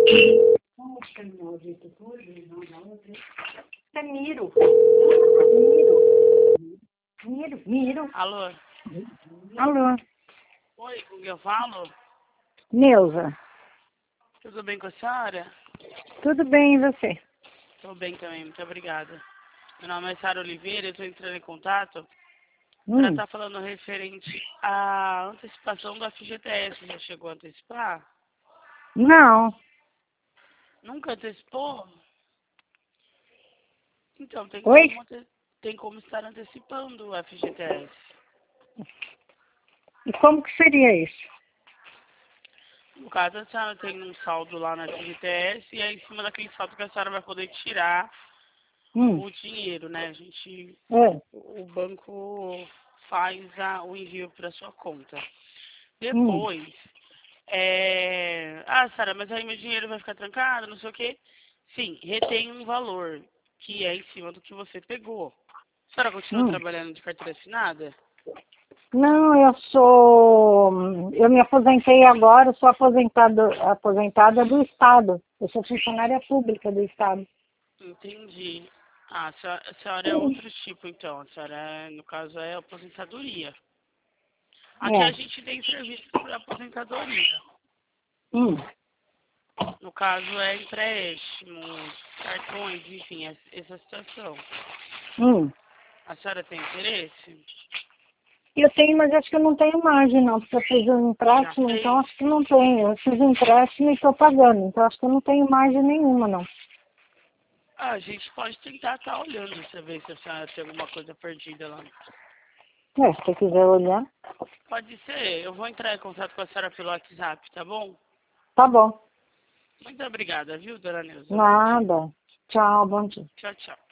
Vamos terminar o jeito hoje, não na outra. É Miro. Miro. Alô? Alô, Oi, com quem eu falo? Neuza. Tudo bem com a senhora? Tudo bem e você? Estou bem também, muito obrigada. Meu nome é Sara Oliveira, eu estou entrando em contato para estar falando referente à antecipação do FGTS. Já chegou a antecipar? Não. Nunca antecipou? Então, Oi? tem como estar antecipando o FGTS. E como que seria isso? No caso, a senhora tem um saldo lá na FGTS e é em cima daquele saldo que a senhora vai poder tirar o dinheiro, né? O banco faz o envio para sua conta. Depois, Sara, mas aí meu dinheiro vai ficar trancado, não sei o quê. Sim, retém um valor que é em cima do que você pegou. A senhora continua trabalhando de carteira assinada? Não, eu me aposentei agora, sou aposentada do Estado. Eu sou funcionária pública do Estado. Entendi. A senhora é outro tipo, então. A senhora, no caso, é aposentadoria. Aqui a gente tem serviço para aposentadoria. No caso, é empréstimos, cartões, enfim, essa situação. A senhora tem interesse? Eu tenho, mas acho que eu não tenho margem não, porque eu fiz um empréstimo, então acho que não tenho. Eu fiz um empréstimo e estou pagando, então acho que eu não tenho margem nenhuma, não. A gente pode tentar estar olhando, pra ver se a senhora tem alguma coisa perdida lá. Se você quiser olhar. Pode ser, eu vou entrar em contato com a senhora pelo WhatsApp, tá bom? Tá bom. Muito obrigada, viu, dona Neuza? Nada. Tchau, bom dia. Tchau, tchau.